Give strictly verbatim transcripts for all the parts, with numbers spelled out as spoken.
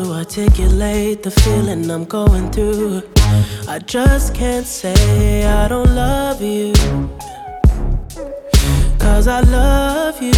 to articulate the feeling I'm going through. I just can't say I don't love you, 'cause I love you.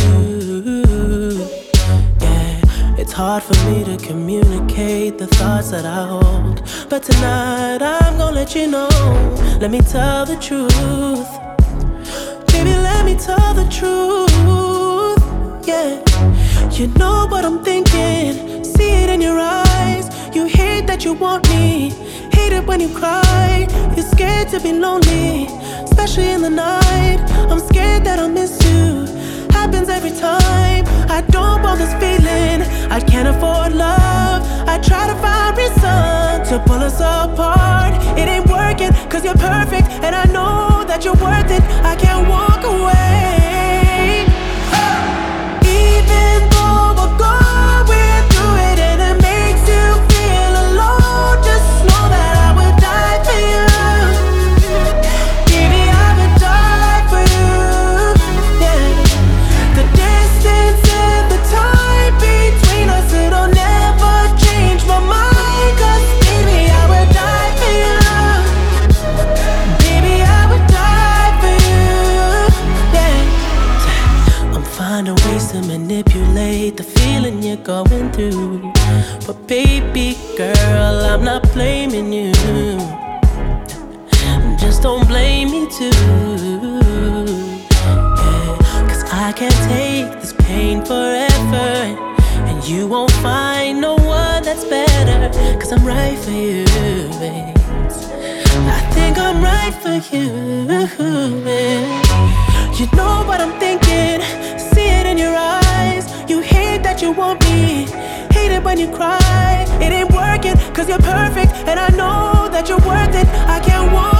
Yeah, it's hard for me to communicate the thoughts that I hold, but tonight I'm gonna let you know. Let me tell the truth. Baby, let me tell the truth. Yeah, you know what I'm thinking. See it in your eyes. You hate that you want me. Hate it when you cry. You're scared to be lonely, especially in the night. I'm scared that I'll miss you. Happens every time. I don't want this feeling. I can't afford love. I try to find reason to pull us apart. It ain't working, 'cause you're perfect, and I know that you're worth it. I can't walk away. Even though we're going through it and it makes you feel alone, just know that I would die for you. Baby, I would die for you. Yeah. The distance and the time between us, it'll never change my mind. 'Cause baby, I would die for you. Baby, I would die for you. Yeah. I'm finding ways to manipulate the feeling you're going through, but baby girl, I'm not blaming you. Just don't blame me too. Yeah, 'cause I can't take this pain forever, and you won't find no one that's better. 'Cause I'm right for you, babe. I think I'm right for you, babe. You know what I'm thinking. See it in your eyes. You hate that you want me. Hate it when you cry. It ain't working, 'cause you're perfect, and I know that you're worth it. I can't walk